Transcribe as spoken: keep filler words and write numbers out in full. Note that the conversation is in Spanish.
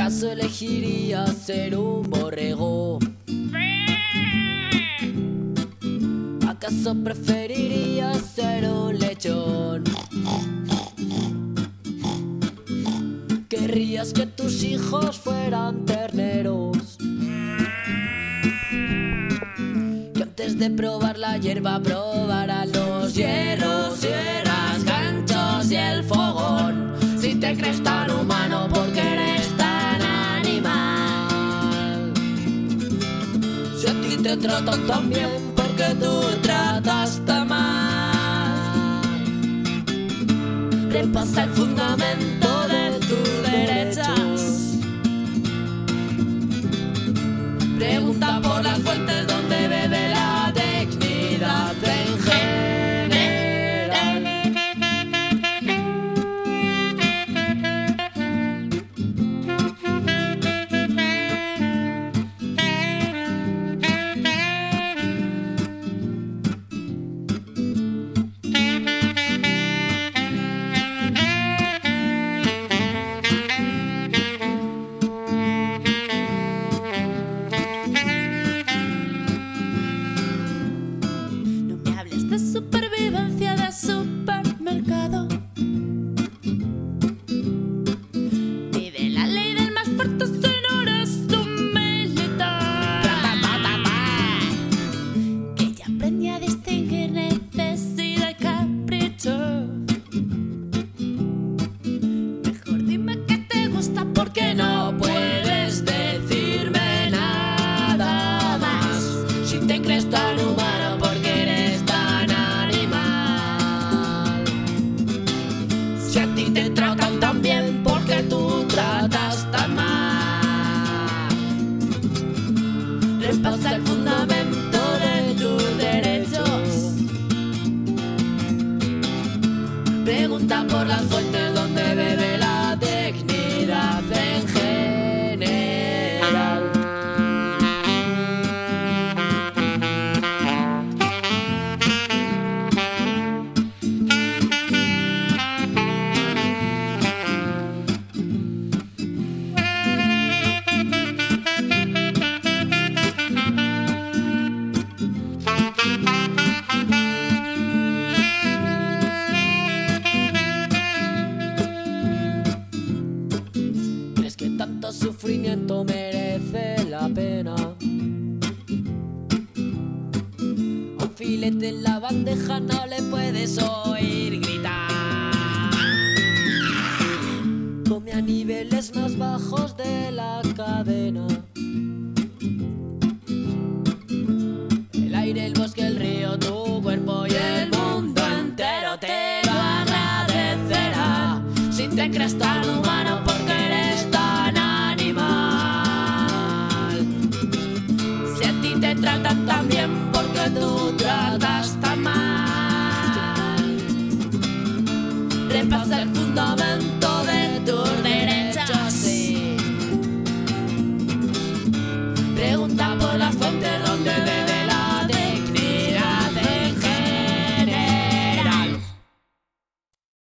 ¿Acaso elegirías ser un borrego? ¿Acaso preferirías ser un lechón? ¿Querrías que tus hijos fueran terneros? Que antes de probar la hierba probarán los hierros, sierras, ganchos y el fogón. Si te crees tan humano porque eres tan animal. Si a ti te tratan tan bien porque tú tratas tan mal. Repasa el fundamento de tus derechos. Pregunta por las fuentes donde bebe la dignidad en general. De supervivencia de supermercado, ni de la ley del más fuerte si no eres un militar, que ya aprendí a distinguir necesidad y capricho. Mejor dime que te gusta porque no puedes decirme nada más. Si te crees tan humano porque eres tan si a ti te tratan tan bien porque tú tratas tan mal. Repasa el fundamento de tus derechos. Pregunta por las fuentes donde bebe la dignidad en general. ¿Crees que tanto sufrimiento merece la pena? A un filete en la bandeja no le puedes oír gritar. Come a niveles más bajos de la cadena.